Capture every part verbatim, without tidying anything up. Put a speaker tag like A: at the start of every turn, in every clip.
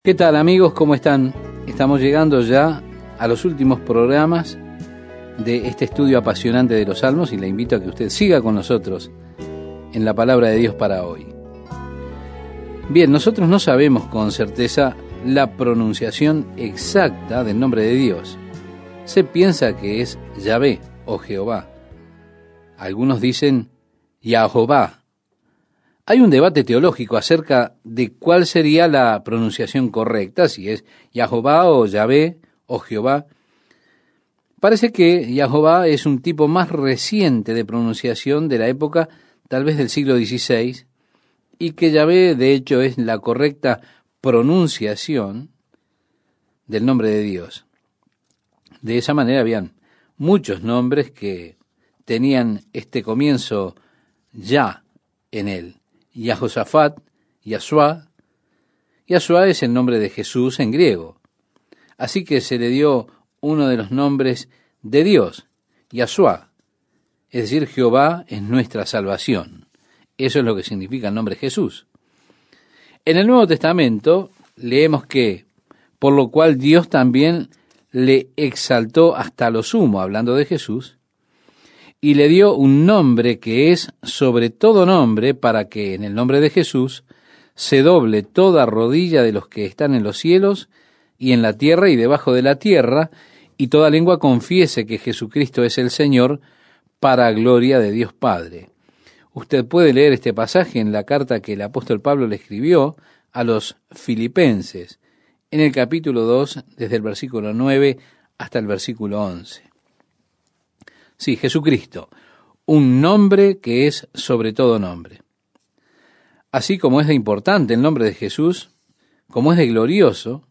A: ¿Qué tal, amigos? ¿Cómo están? Estamos llegando ya a los últimos programas de este estudio apasionante de los Salmos y le invito a que usted siga con nosotros en la palabra de Dios para hoy. Bien, nosotros no sabemos con certeza la pronunciación exacta del nombre de Dios. Se piensa que es Yahvé o Jehová. Algunos dicen Yahová. Hay un debate teológico acerca de cuál sería la pronunciación correcta, si es Yahová o Yahvé o Jehová. Parece que Yahová es un tipo más reciente de pronunciación de la época, tal vez del siglo dieciséis, y que Yahvé, de hecho, es la correcta pronunciación del nombre de Dios. De esa manera habían muchos nombres que tenían este comienzo ya en él. Yahosafat, Yahshua. Yahshua es el nombre de Jesús en griego. Así que se le dio uno de los nombres de Dios, Yahshua. Es decir, Jehová es nuestra salvación. Eso es lo que significa el nombre Jesús. En el Nuevo Testamento leemos que, por lo cual Dios también le exaltó hasta lo sumo, hablando de Jesús, y le dio un nombre que es sobre todo nombre, para que en el nombre de Jesús se doble toda rodilla de los que están en los cielos y en la tierra y debajo de la tierra, y toda lengua confiese que Jesucristo es el Señor, para gloria de Dios Padre. Usted puede leer este pasaje en la carta que el apóstol Pablo le escribió a los filipenses, en el capítulo dos, desde el versículo nueve hasta el versículo once. Sí, Jesucristo, un nombre que es sobre todo nombre. Así como es de importante el nombre de Jesús, como es de glorioso,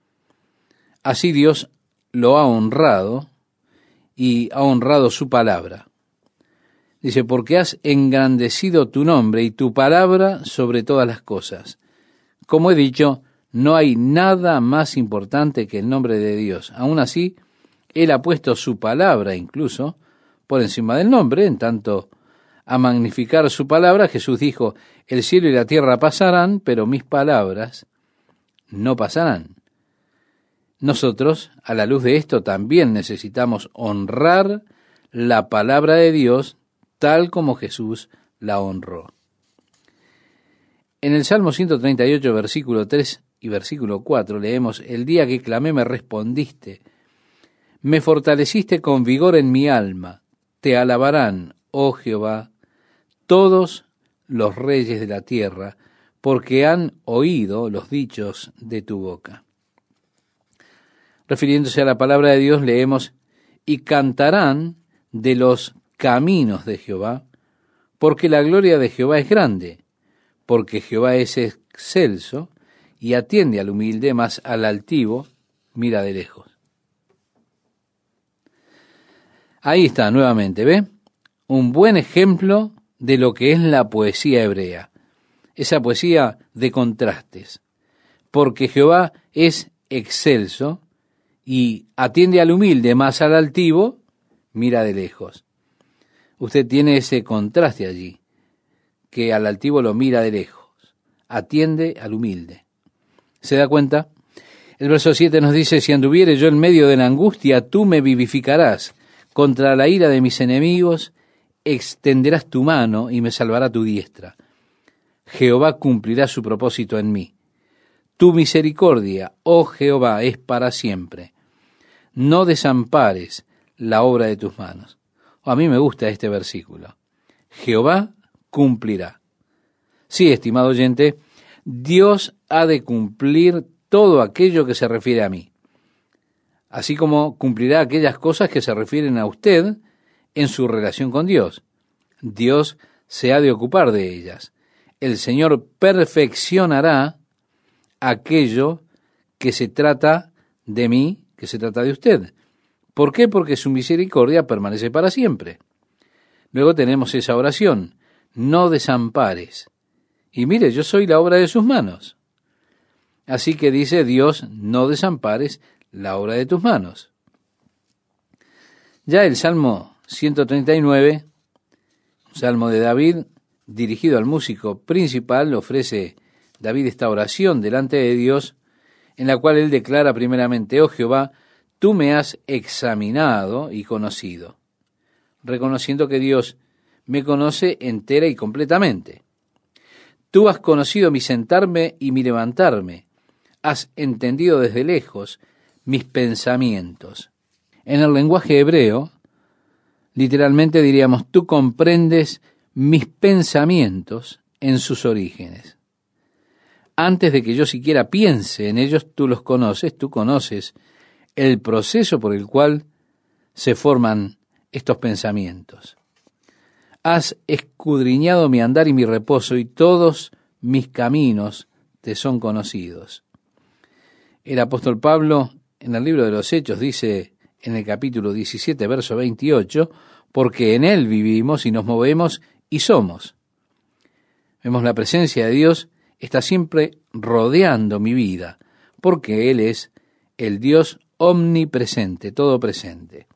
A: así Dios lo ha honrado y ha honrado su palabra. Dice, porque has engrandecido tu nombre y tu palabra sobre todas las cosas. Como he dicho, no hay nada más importante que el nombre de Dios. Aún así, Él ha puesto su palabra incluso por encima del nombre, en tanto a magnificar su palabra, Jesús dijo, el cielo y la tierra pasarán, pero mis palabras no pasarán. Nosotros, a la luz de esto, también necesitamos honrar la palabra de Dios tal como Jesús la honró. En el Salmo ciento treinta y ocho, versículo tres y versículo cuatro, leemos, el día que clamé me respondiste, me fortaleciste con vigor en mi alma. Te alabarán, oh Jehová, todos los reyes de la tierra, porque han oído los dichos de tu boca. Refiriéndose a la palabra de Dios, leemos, y cantarán de los caminos de Jehová, porque la gloria de Jehová es grande, porque Jehová es excelso y atiende al humilde, mas al altivo mira de lejos. Ahí está, nuevamente, ¿ve? Un buen ejemplo de lo que es la poesía hebrea. Esa poesía de contrastes. Porque Jehová es excelso y atiende al humilde, más al altivo, mira de lejos. Usted tiene ese contraste allí, que al altivo lo mira de lejos, atiende al humilde. ¿Se da cuenta? El verso siete nos dice, si anduviere yo en medio de la angustia, tú me vivificarás. Contra la ira de mis enemigos, extenderás tu mano y me salvará tu diestra. Jehová cumplirá su propósito en mí. Tu misericordia, oh Jehová, es para siempre. No desampares la obra de tus manos. Oh, a mí me gusta este versículo. Jehová cumplirá. Sí, estimado oyente, Dios ha de cumplir todo aquello que se refiere a mí. Así como cumplirá aquellas cosas que se refieren a usted en su relación con Dios. Dios se ha de ocupar de ellas. El Señor perfeccionará aquello que se trata de mí, que se trata de usted. ¿Por qué? Porque su misericordia permanece para siempre. Luego tenemos esa oración, no desampares. Y mire, yo soy la obra de sus manos. Así que dice Dios, no desampares la obra de tus manos. Ya el Salmo ciento treinta y nueve, un salmo de David, dirigido al músico principal, ofrece David esta oración delante de Dios en la cual él declara primeramente: oh Jehová, tú me has examinado y conocido, reconociendo que Dios me conoce entera y completamente. Tú has conocido mi sentarme y mi levantarme, has entendido desde lejos mis pensamientos. En el lenguaje hebreo, literalmente diríamos: tú comprendes mis pensamientos en sus orígenes. Antes de que yo siquiera piense en ellos, tú los conoces, tú conoces el proceso por el cual se forman estos pensamientos. Has escudriñado mi andar y mi reposo, y todos mis caminos te son conocidos. El apóstol Pablo, en el libro de los Hechos, dice en el capítulo diecisiete, verso veintiocho, porque en él vivimos y nos movemos y somos. Vemos la presencia de Dios está siempre rodeando mi vida, porque Él es el Dios omnipresente, todo presente.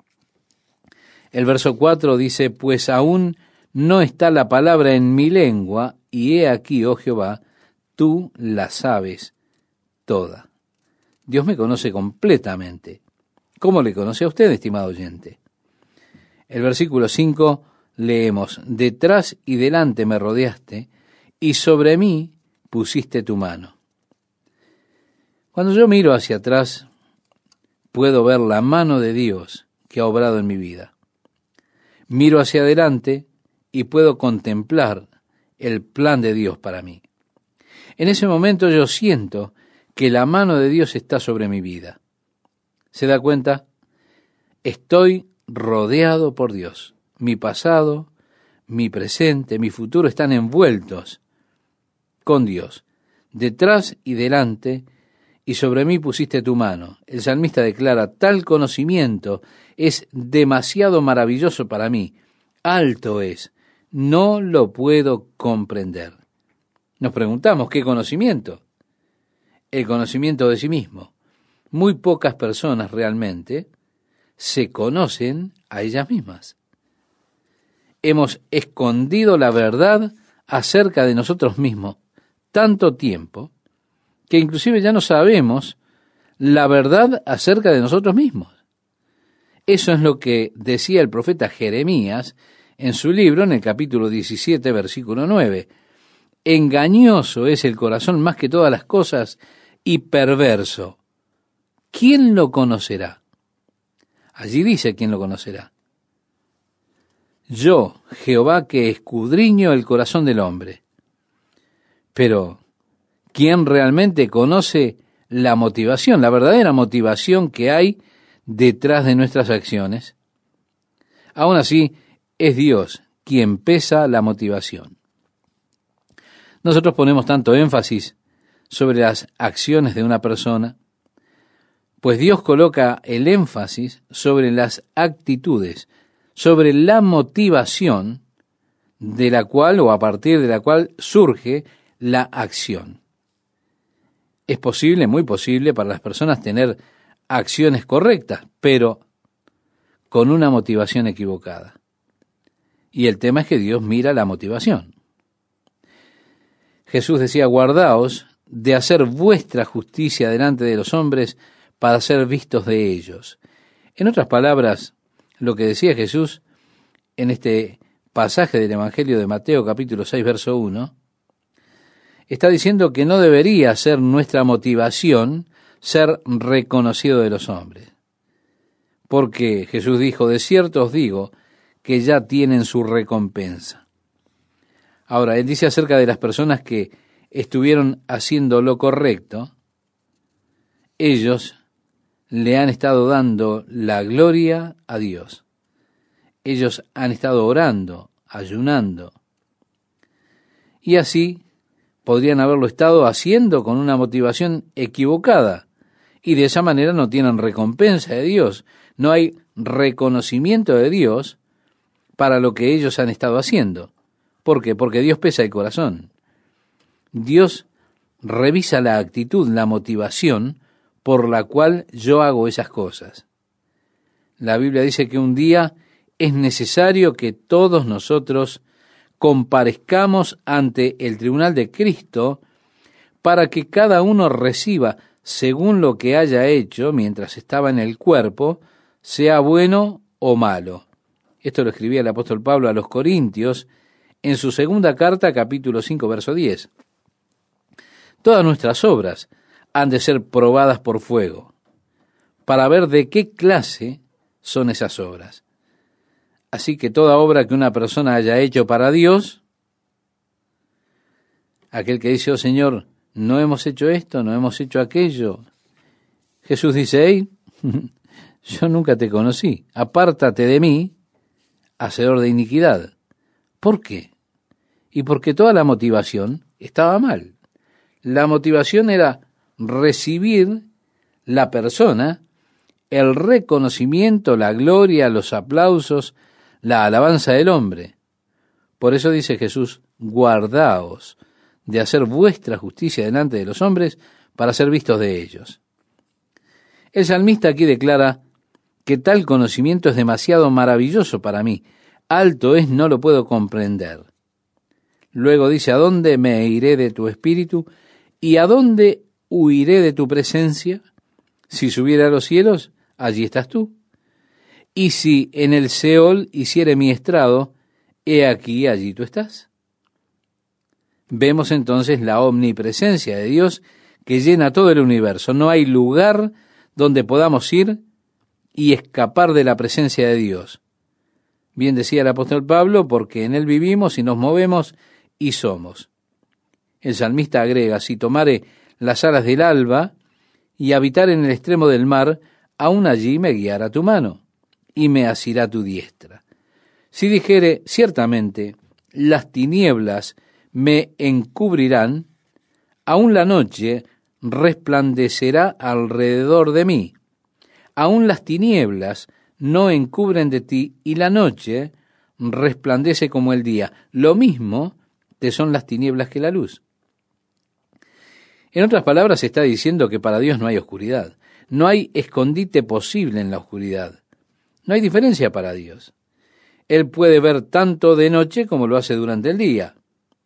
A: El verso cuatro dice: pues aún no está la palabra en mi lengua, y he aquí, oh Jehová, tú la sabes toda. Dios me conoce completamente. ¿Cómo le conoce a usted, estimado oyente? El versículo cinco leemos: detrás y delante me rodeaste, y sobre mí pusiste tu mano. Cuando yo miro hacia atrás, puedo ver la mano de Dios que ha obrado en mi vida. Miro hacia adelante y puedo contemplar el plan de Dios para mí. En ese momento yo siento que la mano de Dios está sobre mi vida. ¿Se da cuenta? Estoy rodeado por Dios. Mi pasado, mi presente, mi futuro están envueltos con Dios, detrás y delante, y sobre mí pusiste tu mano. El salmista declara: tal conocimiento es demasiado maravilloso para mí, alto es, no lo puedo comprender. Nos preguntamos: ¿qué conocimiento? El conocimiento de sí mismo. Muy pocas personas realmente se conocen a ellas mismas. Hemos escondido la verdad acerca de nosotros mismos tanto tiempo que inclusive ya no sabemos la verdad acerca de nosotros mismos. Eso es lo que decía el profeta Jeremías en su libro, en el capítulo diecisiete, versículo nueve. Engañoso es el corazón más que todas las cosas y perverso. ¿Quién lo conocerá? Allí dice: ¿quién lo conocerá? Yo, Jehová, que escudriño el corazón del hombre. Pero, ¿quién realmente conoce la motivación, la verdadera motivación que hay detrás de nuestras acciones? Aún así, es Dios quien pesa la motivación. Nosotros ponemos tanto énfasis sobre las acciones de una persona, pues Dios coloca el énfasis sobre las actitudes, sobre la motivación de la cual o a partir de la cual surge la acción. Es posible, muy posible, para las personas tener acciones correctas, pero con una motivación equivocada. Y el tema es que Dios mira la motivación. Jesús decía: guardaos de hacer vuestra justicia delante de los hombres para ser vistos de ellos. En otras palabras, lo que decía Jesús en este pasaje del Evangelio de Mateo, capítulo seis, verso uno, está diciendo que no debería ser nuestra motivación ser reconocido de los hombres. Porque Jesús dijo: de cierto os digo que ya tienen su recompensa. Ahora, él dice acerca de las personas que estuvieron haciendo lo correcto, ellos le han estado dando la gloria a Dios. Ellos han estado orando, ayunando. Y así podrían haberlo estado haciendo con una motivación equivocada, y de esa manera no tienen recompensa de Dios. No hay reconocimiento de Dios para lo que ellos han estado haciendo. ¿Por qué? Porque Dios pesa el corazón. Dios revisa la actitud, la motivación por la cual yo hago esas cosas. La Biblia dice que un día es necesario que todos nosotros comparezcamos ante el tribunal de Cristo para que cada uno reciba según lo que haya hecho mientras estaba en el cuerpo, sea bueno o malo. Esto lo escribía el apóstol Pablo a los Corintios en su segunda carta, capítulo cinco, verso diez. Todas nuestras obras han de ser probadas por fuego, para ver de qué clase son esas obras. Así que toda obra que una persona haya hecho para Dios, aquel que dice, oh Señor, no hemos hecho esto, no hemos hecho aquello, Jesús dice, hey, yo nunca te conocí, apártate de mí, hacedor de iniquidad. ¿Por qué? Y porque toda la motivación estaba mal. La motivación era recibir la persona, el reconocimiento, la gloria, los aplausos, la alabanza del hombre. Por eso dice Jesús, guardaos de hacer vuestra justicia delante de los hombres para ser vistos de ellos. El salmista aquí declara que tal conocimiento es demasiado maravilloso para mí, alto es, no lo puedo comprender. Luego dice, ¿a dónde me iré de tu espíritu? ¿Y a dónde huiré de tu presencia? Si subiera a los cielos, allí estás tú. Y si en el Seol hiciere mi estrado, he aquí, allí tú estás. Vemos entonces la omnipresencia de Dios que llena todo el universo. No hay lugar donde podamos ir y escapar de la presencia de Dios. Bien decía el apóstol Pablo, porque en Él vivimos y nos movemos y somos. El salmista agrega, si tomare las alas del alba y habitar en el extremo del mar, aún allí me guiará tu mano y me asirá tu diestra. Si dijere, ciertamente, las tinieblas me encubrirán, aún la noche resplandecerá alrededor de mí. Aún las tinieblas no encubren de ti, y la noche resplandece como el día. Lo mismo te son las tinieblas que la luz. En otras palabras, está diciendo que para Dios no hay oscuridad. No hay escondite posible en la oscuridad. No hay diferencia para Dios. Él puede ver tanto de noche como lo hace durante el día.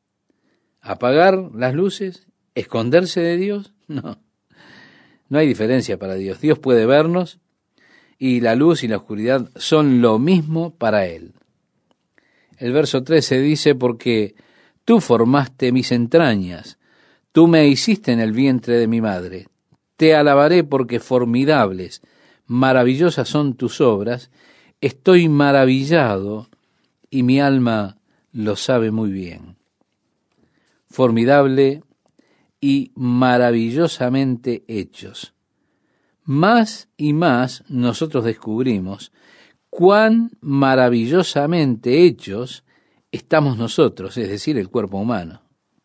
A: ¿Apagar las luces? ¿Esconderse de Dios? No. No hay diferencia para Dios. Dios puede vernos y la luz y la oscuridad son lo mismo para Él. El verso trece dice, porque tú formaste mis entrañas, tú me hiciste en el vientre de mi madre. Te alabaré porque formidables, maravillosas son tus obras. Estoy maravillado y mi alma lo sabe muy bien. Formidable y maravillosamente hechos. Más y más nosotros descubrimos cuán maravillosamente hechos estamos nosotros, es decir, el cuerpo humano.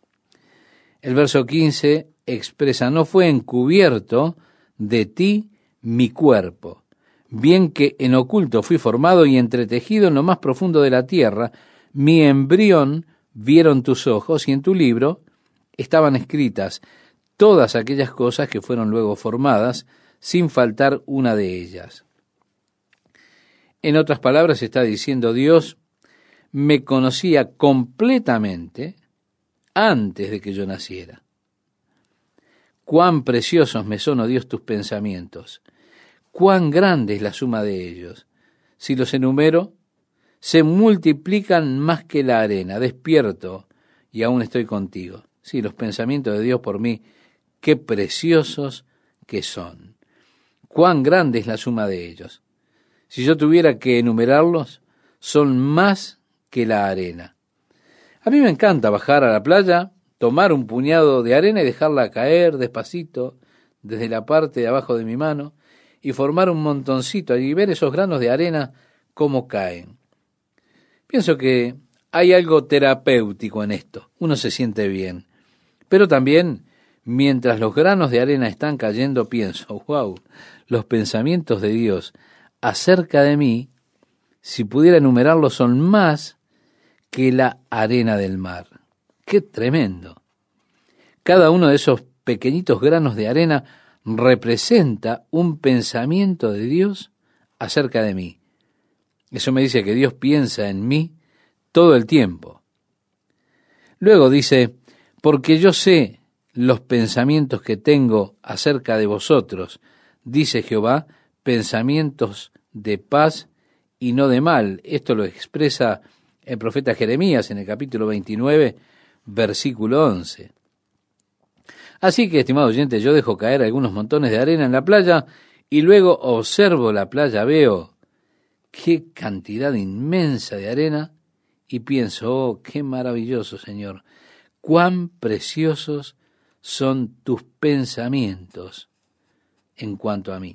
A: El verso quince expresa, no fue encubierto de ti mi cuerpo, bien que en oculto fui formado y entretejido en lo más profundo de la tierra, mi embrión vieron tus ojos y en tu libro estaban escritas todas aquellas cosas que fueron luego formadas, sin faltar una de ellas. En otras palabras está diciendo Dios, me conocía completamente antes de que yo naciera. Cuán preciosos me son, oh Dios, tus pensamientos. Cuán grande es la suma de ellos. Si los enumero, se multiplican más que la arena. Despierto y aún estoy contigo. Sí, los pensamientos de Dios por mí, qué preciosos que son. Cuán grande es la suma de ellos. Si yo tuviera que enumerarlos, son más que la arena. A mí me encanta bajar a la playa, tomar un puñado de arena y dejarla caer despacito desde la parte de abajo de mi mano y formar un montoncito allí y ver esos granos de arena cómo caen. Pienso que hay algo terapéutico en esto. Uno se siente bien. Pero también, mientras los granos de arena están cayendo, pienso, wow, los pensamientos de Dios acerca de mí, si pudiera enumerarlos, son más que la arena del mar. ¡Qué tremendo! Cada uno de esos pequeñitos granos de arena representa un pensamiento de Dios acerca de mí. Eso me dice que Dios piensa en mí todo el tiempo. Luego dice, porque yo sé los pensamientos que tengo acerca de vosotros, dice Jehová, pensamientos de paz y no de mal. Esto lo expresa el profeta Jeremías en el capítulo veintinueve, versículo once. Así que, estimado oyente, yo dejo caer algunos montones de arena en la playa y luego observo la playa, veo qué cantidad inmensa de arena y pienso, oh, qué maravilloso, Señor, cuán preciosos son tus pensamientos en cuanto a mí.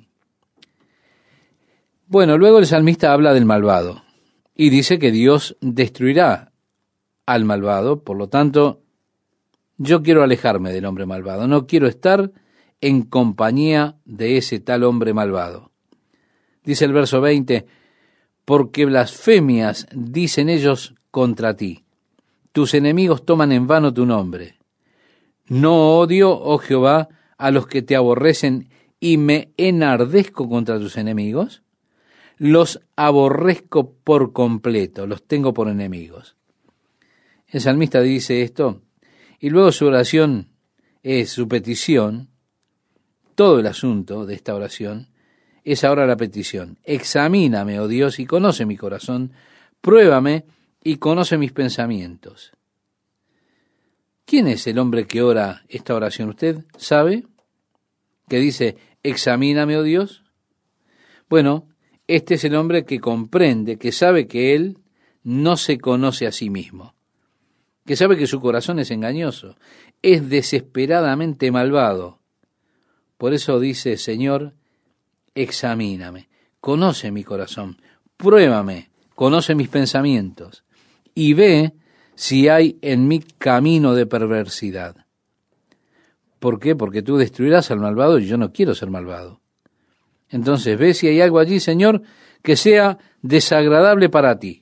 A: Bueno, luego el salmista habla del malvado y dice que Dios destruirá al malvado, por lo tanto, yo quiero alejarme del hombre malvado, no quiero estar en compañía de ese tal hombre malvado. Dice el verso veinte, porque blasfemias dicen ellos contra ti, tus enemigos toman en vano tu nombre. No odio, oh Jehová, a los que te aborrecen y me enardezco contra tus enemigos. Los aborrezco por completo, los tengo por enemigos. El salmista dice esto, y luego su oración es su petición. Todo el asunto de esta oración es ahora la petición. Examíname, oh Dios, y conoce mi corazón, pruébame y conoce mis pensamientos. ¿Quién es el hombre que ora esta oración? ¿Usted sabe? Que dice, examíname, oh Dios. Bueno, este es el hombre que comprende, que sabe que él no se conoce a sí mismo, que sabe que su corazón es engañoso, es desesperadamente malvado. Por eso dice, Señor, examíname, conoce mi corazón, pruébame, conoce mis pensamientos, y ve si hay en mí camino de perversidad. ¿Por qué? Porque tú destruirás al malvado y yo no quiero ser malvado. Entonces ve si hay algo allí, Señor, que sea desagradable para ti.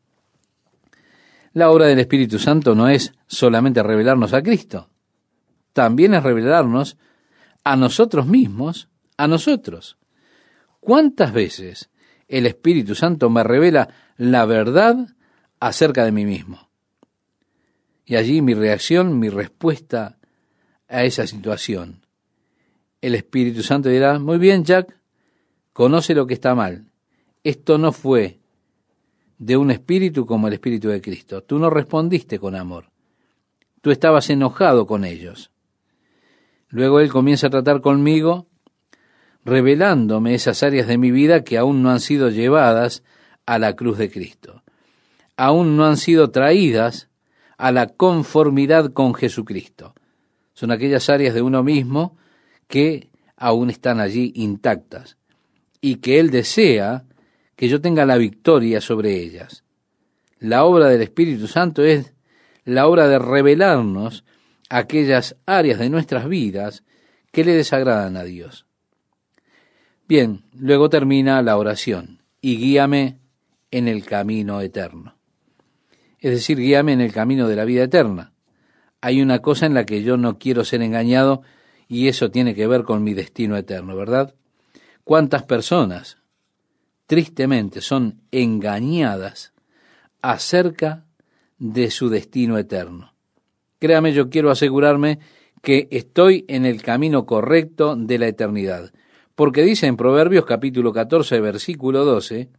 A: La obra del Espíritu Santo no es solamente revelarnos a Cristo, también es revelarnos a nosotros mismos, a nosotros. ¿Cuántas veces el Espíritu Santo me revela la verdad acerca de mí mismo? Y allí mi reacción, mi respuesta a esa situación. El Espíritu Santo dirá, muy bien, Jack, conoce lo que está mal. Esto no fue de un espíritu como el Espíritu de Cristo. Tú no respondiste con amor. Tú estabas enojado con ellos. Luego Él comienza a tratar conmigo, revelándome esas áreas de mi vida que aún no han sido llevadas a la cruz de Cristo. Aún no han sido traídas a la conformidad con Jesucristo. Son aquellas áreas de uno mismo que aún están allí intactas y que Él desea que yo tenga la victoria sobre ellas. La obra del Espíritu Santo es la obra de revelarnos aquellas áreas de nuestras vidas que le desagradan a Dios. Bien, luego termina la oración, y guíame en el camino eterno. Es decir, guíame en el camino de la vida eterna. Hay una cosa en la que yo no quiero ser engañado, y eso tiene que ver con mi destino eterno, ¿verdad? ¿Cuántas personas, tristemente, son engañadas acerca de su destino eterno? Créame, yo quiero asegurarme que estoy en el camino correcto de la eternidad. Porque dice en Proverbios capítulo catorce, versículo doce,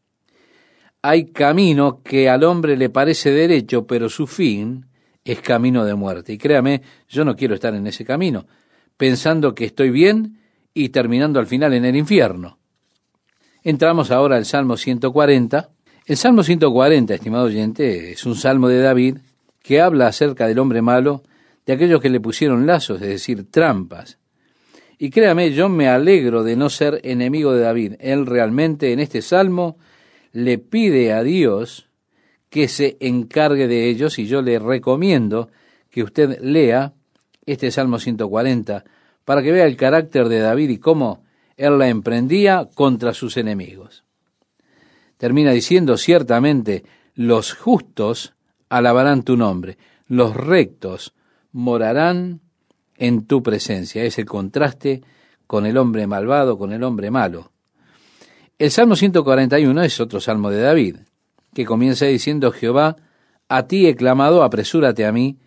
A: hay camino que al hombre le parece derecho, pero su fin es camino de muerte. Y créame, yo no quiero estar en ese camino, pensando que estoy bien y terminando al final en el infierno. Entramos ahora al Salmo ciento cuarenta. El Salmo ciento cuarenta, estimado oyente, es un salmo de David que habla acerca del hombre malo, de aquellos que le pusieron lazos, es decir, trampas. Y créame, yo me alegro de no ser enemigo de David. Él realmente en este salmo le pide a Dios que se encargue de ellos, y yo le recomiendo que usted lea este Salmo ciento cuarenta para que vea el carácter de David y cómo él la emprendía contra sus enemigos. Termina diciendo, ciertamente, los justos alabarán tu nombre, los rectos morarán en tu presencia. Es el contraste con el hombre malvado, con el hombre malo. El Salmo ciento cuarenta y uno es otro salmo de David, que comienza diciendo, Jehová, a ti he clamado, apresúrate a mí,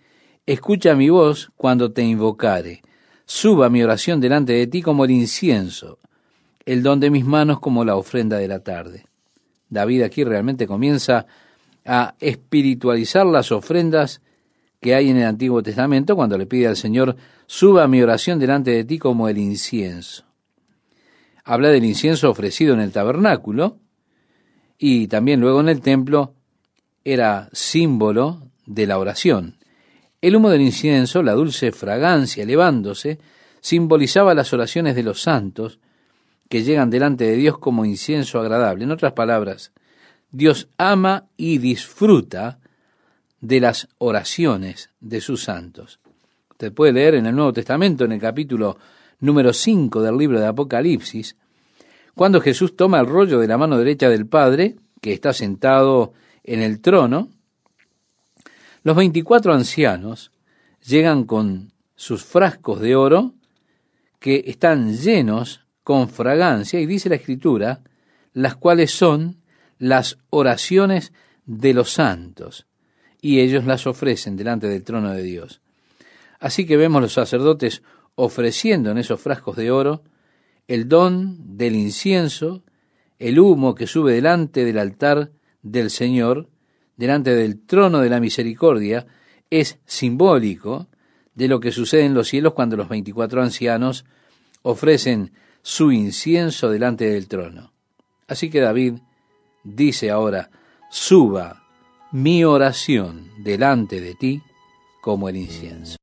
A: escucha mi voz cuando te invocare, suba mi oración delante de ti como el incienso, el don de mis manos como la ofrenda de la tarde. David aquí realmente comienza a espiritualizar las ofrendas que hay en el Antiguo Testamento cuando le pide al Señor, suba mi oración delante de ti como el incienso. Habla del incienso ofrecido en el tabernáculo y también luego en el templo, era símbolo de la oración. El humo del incienso, la dulce fragancia elevándose, simbolizaba las oraciones de los santos que llegan delante de Dios como incienso agradable. En otras palabras, Dios ama y disfruta de las oraciones de sus santos. Usted puede leer en el Nuevo Testamento, en el capítulo número cinco del libro de Apocalipsis, cuando Jesús toma el rollo de la mano derecha del Padre, que está sentado en el trono, los veinticuatro ancianos llegan con sus frascos de oro que están llenos con fragancia, y dice la Escritura, las cuales son las oraciones de los santos, y ellos las ofrecen delante del trono de Dios. Así que vemos los sacerdotes ofreciendo en esos frascos de oro el don del incienso, el humo que sube delante del altar del Señor, delante del trono de la misericordia, es simbólico de lo que sucede en los cielos cuando los veinticuatro ancianos ofrecen su incienso delante del trono. Así que David dice ahora, suba mi oración delante de ti como el incienso.